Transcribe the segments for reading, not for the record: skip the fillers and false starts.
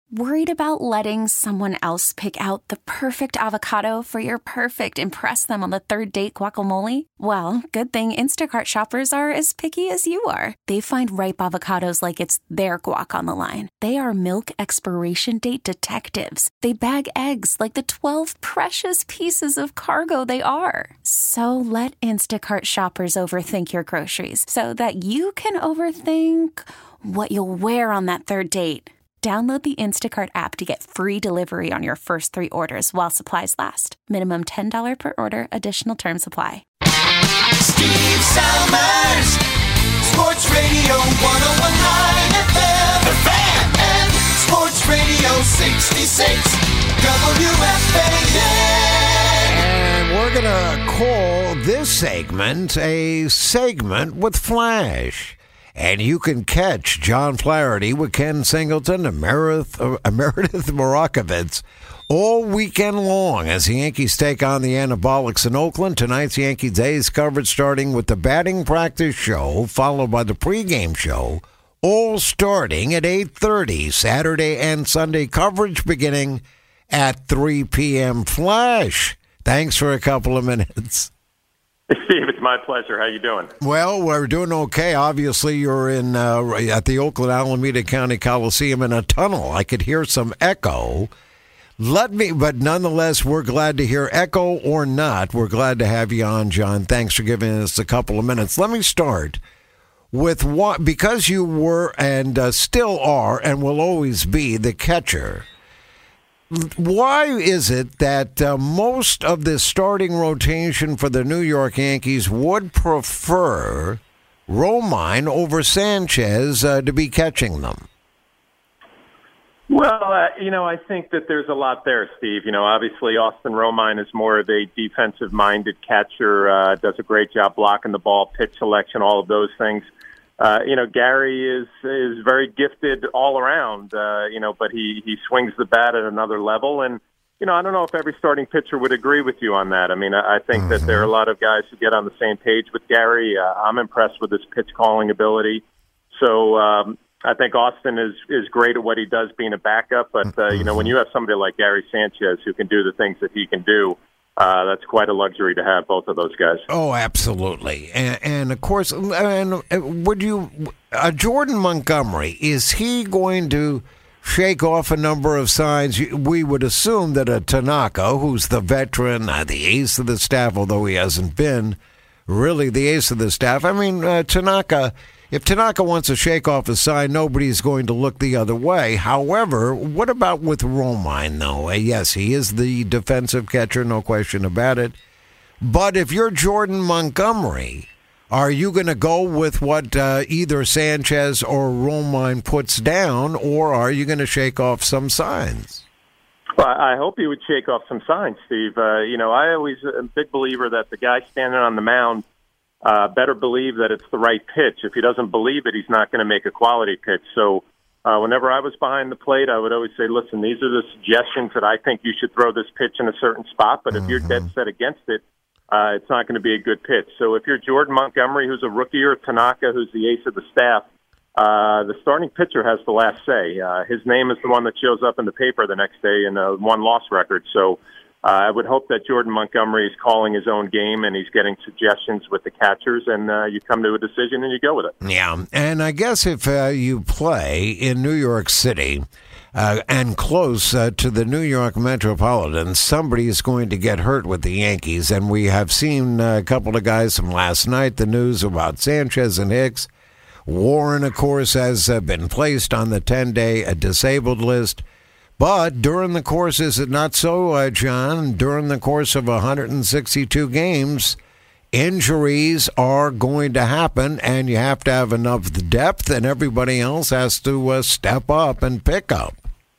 Worried about letting someone else pick out the perfect avocado for your perfect impress them on the third date guacamole? Well, good thing Instacart shoppers are as picky as you are. They find ripe avocados like it's their guac on the line. They are milk expiration date detectives. They bag eggs like the 12 precious pieces of cargo they are. So let Instacart shoppers overthink your groceries so that you can overthink what you'll wear on that third date. Download the Instacart app to get free delivery on your first 3 orders while supplies last. Minimum $10 per order. Additional terms apply. Steve Summers, Sports Radio 101.9 FM, The Fan, and Sports Radio 66, WFAN. And we're going to call this segment a segment with Flash. And you can catch John Flaherty with Ken Singleton and Meredith Marakovitz all weekend long as the Yankees take on the Anabolics in Oakland. Tonight's Yankees A's coverage starting with the batting practice show, followed by the pregame show, all starting at 8:30. Saturday and Sunday coverage beginning at 3 p.m. Flash, thanks for a couple of minutes. Steve, it's my pleasure. How you doing? Well, we're doing okay. Obviously, you're in at the Oakland Alameda County Coliseum in a tunnel. I could hear some echo. But nonetheless, we're glad to hear echo or not. We're glad to have you on, John. Thanks for giving us a couple of minutes. Let me start with what, because you were and still are and will always be the catcher. Why is it that most of the starting rotation for the New York Yankees would prefer Romine over Sanchez to be catching them? Well, I think that there's a lot there, Steve. Obviously Austin Romine is more of a defensive-minded catcher, does a great job blocking the ball, pitch selection, all of those things. Gary is very gifted all around, but he swings the bat at another level. And, I don't know if every starting pitcher would agree with you on that. I mean, I think that there are a lot of guys who get on the same page with Gary. I'm impressed with his pitch calling ability. So I think Austin is great at what he does being a backup. But, when you have somebody like Gary Sanchez who can do the things that he can do, that's quite a luxury to have both of those guys. Oh, absolutely. And of course, would you, Jordan Montgomery, is he going to shake off a number of signs? We would assume that a Tanaka, who's the veteran, the ace of the staff, although he hasn't been really the ace of the staff. I mean, Tanaka, if Tanaka wants to shake off a sign, nobody's going to look the other way. However, what about with Romine, though? Yes, he is the defensive catcher, no question about it. But if you're Jordan Montgomery, are you going to go with what either Sanchez or Romine puts down, or are you going to shake off some signs? Well, I hope he would shake off some signs, Steve. I always am a big believer that the guy standing on the mound better believe that it's the right pitch. If he doesn't believe it, he's not going to make a quality pitch. So whenever I was behind the plate, I would always say, listen, these are the suggestions that I think you should throw this pitch in a certain spot, but if you're dead set against it, it's not going to be a good pitch. So if you're Jordan Montgomery, who's a rookie, or Tanaka, who's the ace of the staff, the starting pitcher has the last say. His name is the one that shows up in the paper the next day in a one-loss record. So I would hope that Jordan Montgomery is calling his own game and he's getting suggestions with the catchers, and you come to a decision and you go with it. Yeah, and I guess if you play in New York City and close to the New York Metropolitan, somebody is going to get hurt with the Yankees, and we have seen a couple of guys from last night, the news about Sanchez and Hicks. Warren, of course, has been placed on the 10-day disabled list. But during the course, is it not so, John? During the course of 162 games, injuries are going to happen, and you have to have enough depth, and everybody else has to step up and pick up.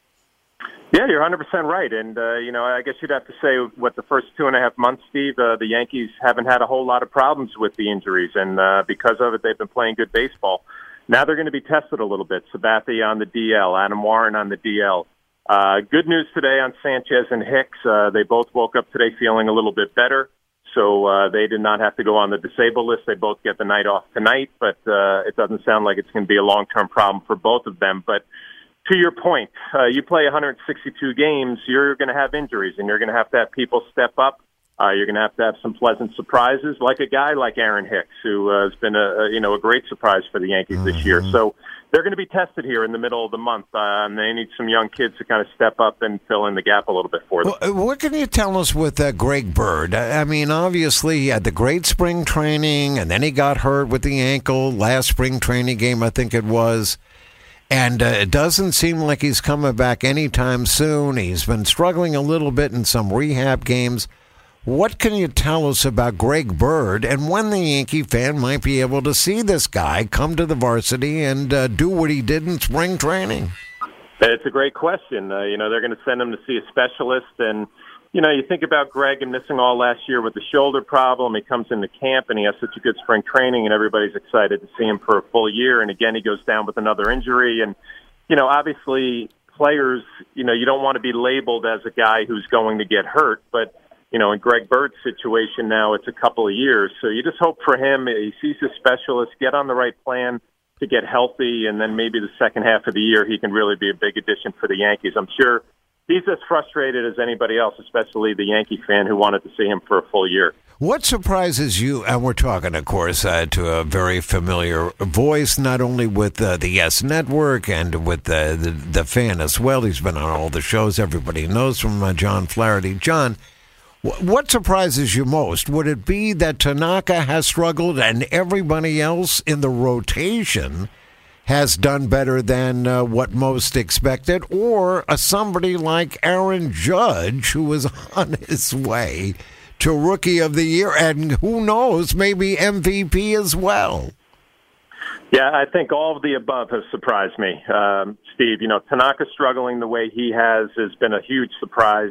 Yeah, you're 100% right. And, I guess you'd have to say what the first 2.5 months, Steve, the Yankees haven't had a whole lot of problems with the injuries. And because of it, they've been playing good baseball. Now they're going to be tested a little bit. Sabathia on the DL, Adam Warren on the DL. Good news today on Sanchez and Hicks. They both woke up today feeling a little bit better. So they did not have to go on the disabled list. They both get the night off tonight. But it doesn't sound like it's going to be a long-term problem for both of them. But to your point, you play 162 games, you're going to have injuries, and you're going to have people step up. You're going to have some pleasant surprises, like a guy like Aaron Hicks, who has been a great surprise for the Yankees this year. So they're going to be tested here in the middle of the month, and they need some young kids to kind of step up and fill in the gap a little bit for them. Well, what can you tell us with Greg Bird? I mean, obviously he had the great spring training, and then he got hurt with the ankle last spring training game, I think it was. And it doesn't seem like he's coming back anytime soon. He's been struggling a little bit in some rehab games. What can you tell us about Greg Bird and when the Yankee fan might be able to see this guy come to the varsity and do what he did in spring training? It's a great question. They're going to send him to see a specialist. And, you think about Greg and missing all last year with the shoulder problem. He comes into camp and he has such a good spring training, and everybody's excited to see him for a full year. And, again, he goes down with another injury. And, obviously players, you don't want to be labeled as a guy who's going to get hurt. But, in Greg Bird's situation now, it's a couple of years. So you just hope for him, he sees a specialist, get on the right plan to get healthy, and then maybe the second half of the year he can really be a big addition for the Yankees. I'm sure he's as frustrated as anybody else, especially the Yankee fan who wanted to see him for a full year. What surprises you, and we're talking, of course, to a very familiar voice, not only with the Yes Network and with the fan as well. He's been on all the shows everybody knows from John Flaherty. John, what surprises you most? Would it be that Tanaka has struggled and everybody else in the rotation has done better than what most expected? Or somebody like Aaron Judge, who is on his way to Rookie of the Year and who knows, maybe MVP as well? Yeah, I think all of the above has surprised me, Steve. Tanaka struggling the way he has been a huge surprise.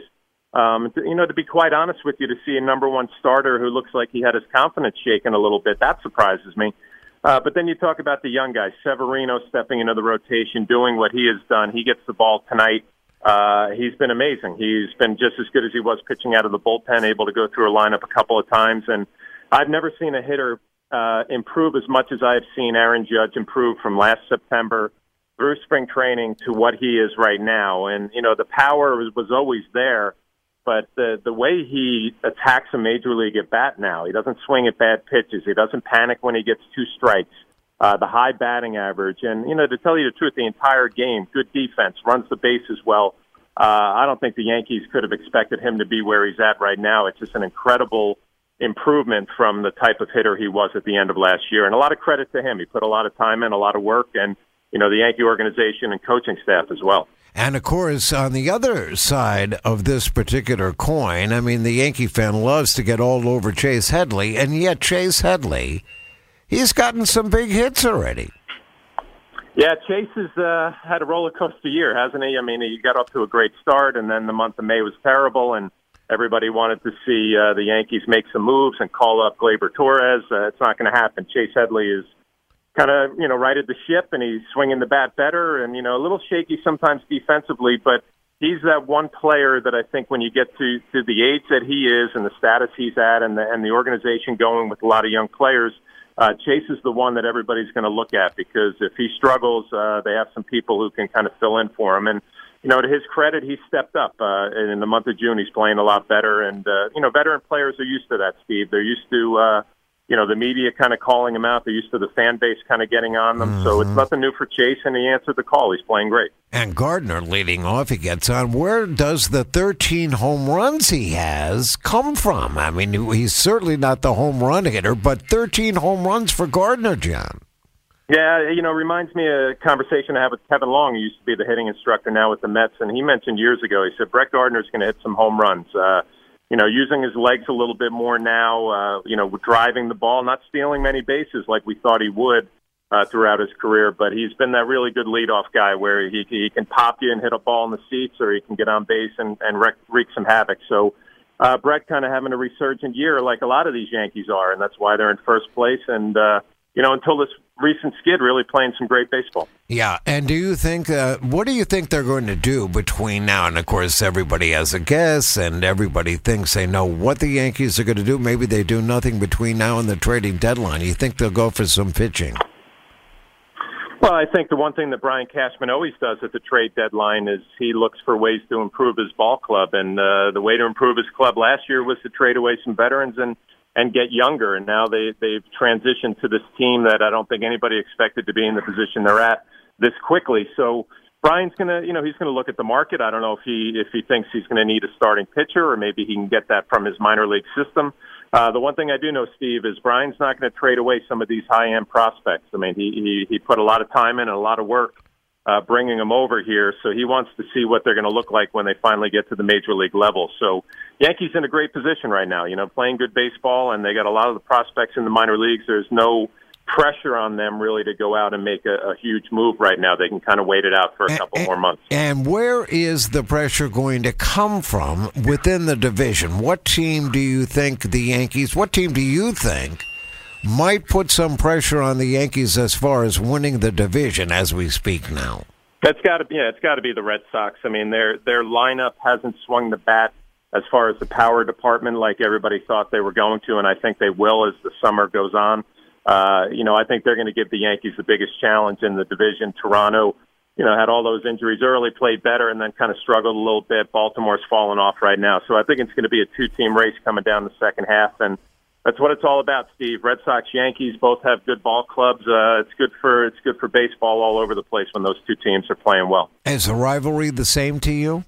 To be quite honest with you, to see a number one starter who looks like he had his confidence shaken a little bit, that surprises me. But then you talk about the young guys, Severino stepping into the rotation, doing what he has done. He gets the ball tonight. He's been amazing. He's been just as good as he was pitching out of the bullpen, able to go through a lineup a couple of times. And I've never seen a hitter improve as much as I've seen Aaron Judge improve from last September through spring training to what he is right now. And, the power was always there. But the way he attacks a major league at bat now, he doesn't swing at bad pitches. He doesn't panic when he gets two strikes. The high batting average. And, to tell you the truth, the entire game, good defense, runs the bases well. I don't think the Yankees could have expected him to be where he's at right now. It's just an incredible improvement from the type of hitter he was at the end of last year. And a lot of credit to him. He put a lot of time in, a lot of work, and, the Yankee organization and coaching staff as well. And, of course, on the other side of this particular coin, I mean, the Yankee fan loves to get all over Chase Headley, and yet Chase Headley, he's gotten some big hits already. Yeah, Chase has had a roller coaster year, hasn't he? I mean, he got off to a great start, and then the month of May was terrible, and everybody wanted to see the Yankees make some moves and call up Gleyber Torres. It's not going to happen. Chase Headley is kind of, righted the ship, and he's swinging the bat better and, a little shaky sometimes defensively, but he's that one player that I think when you get to the age that he is and the status he's at and the organization going with a lot of young players, Chase is the one that everybody's going to look at because if he struggles, they have some people who can kind of fill in for him. And, to his credit, he stepped up. In the month of June, he's playing a lot better. And, veteran players are used to that, Steve. They're used to the media kind of calling him out. They're used to the fan base kind of getting on them. Mm-hmm. So it's nothing new for Chase, and he answered the call. He's playing great. And Gardner leading off, he gets on. Where does the 13 home runs he has come from? I mean, he's certainly not the home run hitter, but 13 home runs for Gardner, John. Yeah, reminds me of a conversation I had with Kevin Long, who used to be the hitting instructor now with the Mets, and he mentioned years ago, he said, Brett Gardner's going to hit some home runs. Using his legs a little bit more now, driving the ball, not stealing many bases like we thought he would throughout his career. But he's been that really good leadoff guy where he can pop you and hit a ball in the seats, or he can get on base and wreak some havoc. So Brett kind of having a resurgent year like a lot of these Yankees are, and that's why they're in first place. And, until this recent skid, really playing some great baseball. Yeah, and do you think, what do you think they're going to do between now and, of course, everybody has a guess, and everybody thinks they know what the Yankees are going to do. Maybe they do nothing between now and the trading deadline. You think they'll go for some pitching? Well, I think the one thing that Brian Cashman always does at the trade deadline is he looks for ways to improve his ball club. And the way to improve his club last year was to trade away some veterans and get younger. And now they've transitioned to this team that I don't think anybody expected to be in the position they're at this quickly. So Brian's he's gonna look at the market. I don't know if he thinks he's going to need a starting pitcher, or maybe he can get that from his minor league system. The one thing I do know, Steve, is Brian's not going to trade away some of these high-end prospects. I mean, he put a lot of time in and a lot of work bringing them over here, so he wants to see what they're going to look like when they finally get to the major league level. So Yankees in a great position right now, playing good baseball, and they got a lot of the prospects in the minor leagues. There's no pressure on them really to go out and make a huge move right now. They can kind of wait it out for a couple more months. And where is the pressure going to come from within the division? What team do you think might put some pressure on the Yankees as far as winning the division as we speak now? It's got to be the Red Sox. I mean, their lineup hasn't swung the bat as far as the power department like everybody thought they were going to, and I think they will as the summer goes on. I think they're going to give the Yankees the biggest challenge in the division. Toronto, had all those injuries early, played better, and then kind of struggled a little bit. Baltimore's fallen off right now. So I think it's going to be a two-team race coming down the second half, and that's what it's all about, Steve. Red Sox, Yankees both have good ball clubs. It's good for baseball all over the place when those two teams are playing well. Is the rivalry the same to you?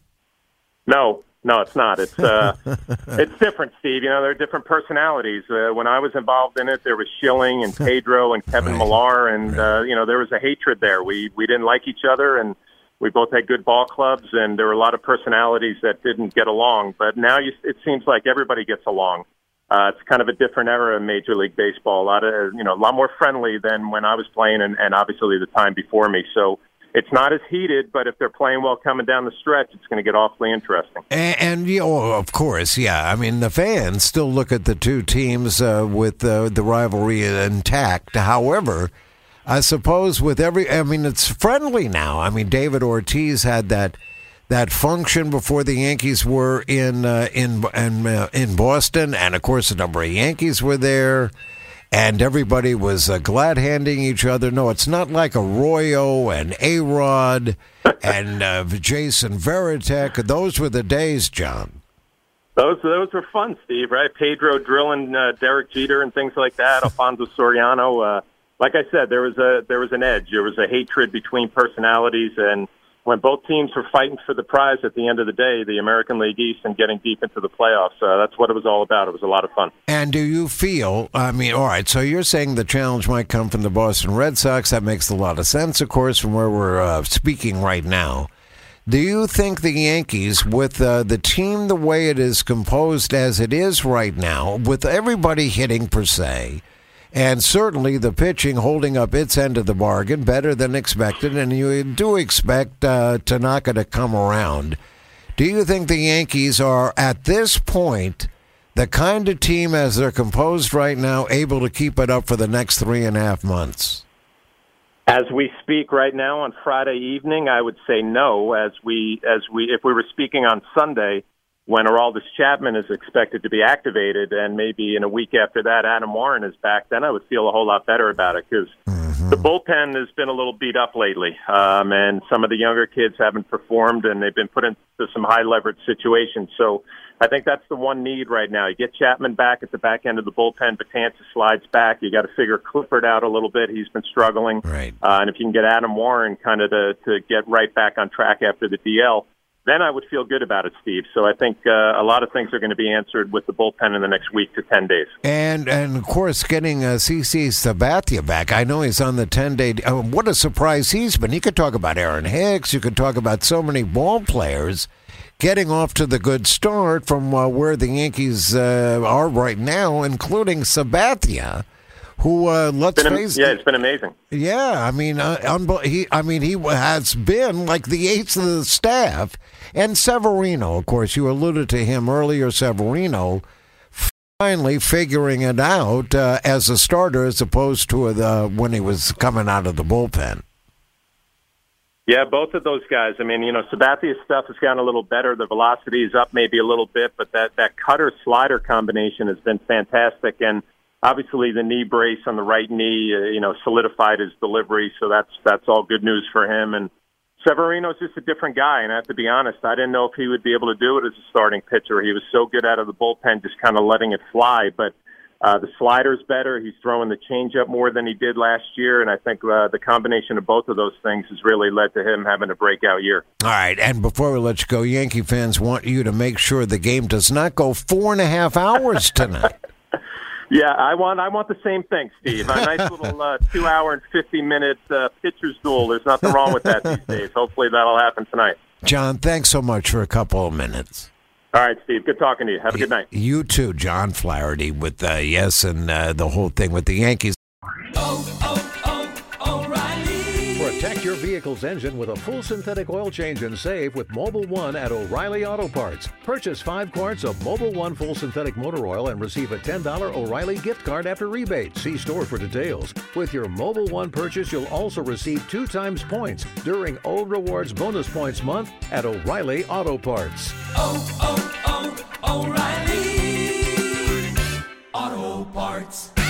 No, it's not. It's it's different, Steve. They're different personalities. When I was involved in it, there was Schilling and Pedro and Kevin Millar, and there was a hatred there. We didn't like each other, and we both had good ball clubs, and there were a lot of personalities that didn't get along. But now it seems like everybody gets along. It's kind of a different era in Major League Baseball. A lot more friendly than when I was playing, and obviously the time before me. So it's not as heated, but if they're playing well coming down the stretch, it's going to get awfully interesting. And of course, yeah. I mean, the fans still look at the two teams with the rivalry intact. However, I suppose it's friendly now. I mean, David Ortiz had that function before the Yankees were in Boston, and of course, a number of Yankees were there. And everybody was glad-handing each other. No, it's not like Arroyo and A-Rod and Jason Varitek. Those were the days, John. Those were fun, Steve, right? Pedro drilling Derek Jeter and things like that, Alfonso Soriano. Like I said, there was an edge. There was a hatred between personalities, and when both teams were fighting for the prize at the end of the day, the American League East, and getting deep into the playoffs. That's what it was all about. It was a lot of fun. And do you feel, all right, so you're saying the challenge might come from the Boston Red Sox. That makes a lot of sense, of course, from where we're speaking right now. Do you think the Yankees, with the team the way it is composed as it is right now, with everybody hitting per se, and certainly the pitching holding up its end of the bargain better than expected, and you do expect Tanaka to come around. Do you think the Yankees are, at this point, the kind of team as they're composed right now, able to keep it up for the next 3.5 months? As we speak right now on Friday evening, I would say no. If we were speaking on Sunday, when Aroldis Chapman is expected to be activated, and maybe in a week after that, Adam Warren is back, then I would feel a whole lot better about it, because the bullpen has been a little beat up lately, and some of the younger kids haven't performed, and they've been put into some high-leverage situations. So I think that's the one need right now. You get Chapman back at the back end of the bullpen, Betances slides back. You got to figure Clippard out a little bit. He's been struggling. Right. And if you can get Adam Warren kind of to get right back on track after the DL, then I would feel good about it, Steve. So I think a lot of things are going to be answered with the bullpen in the next week to 10 days. And of course, getting CC Sabathia back. I know he's on the 10-day. What a surprise he's been. You could talk about Aaron Hicks. You could talk about so many ball players getting off to the good start from where the Yankees are right now, including Sabathia. Who let's face it? Yeah, it's been amazing. Yeah, I mean, he has been like the ace of the staff, and Severino, of course, you alluded to him earlier. Severino finally figuring it out as a starter, as opposed to when he was coming out of the bullpen. Yeah, both of those guys. I mean, Sabathia's stuff has gotten a little better. The velocity is up maybe a little bit, but that cutter-slider combination has been fantastic. And obviously the knee brace on the right knee, solidified his delivery. So that's all good news for him. And Severino's just a different guy. And I have to be honest, I didn't know if he would be able to do it as a starting pitcher. He was so good out of the bullpen, just kind of letting it fly. But the slider's better. He's throwing the changeup more than he did last year. And I think the combination of both of those things has really led to him having a breakout year. All right. And before we let you go, Yankee fans want you to make sure the game does not go 4.5 hours tonight. Yeah, I want the same thing, Steve. A nice little 2-hour and 50-minute pitcher's duel. There's nothing wrong with that these days. Hopefully that'll happen tonight. John, thanks so much for a couple of minutes. All right, Steve. Good talking to you. Have a good night. You too, John Flaherty, with Yes and the whole thing with the Yankees. O'Reilly. Protect your vehicle's engine with a full synthetic oil change and save with Mobil 1 at O'Reilly Auto Parts. Purchase 5 quarts of Mobil 1 full synthetic motor oil and receive a $10 O'Reilly gift card after rebate. See store for details. With your Mobil 1 purchase, you'll also receive 2 times points during O Rewards Bonus Points Month at O'Reilly Auto Parts. O'Reilly Auto Parts.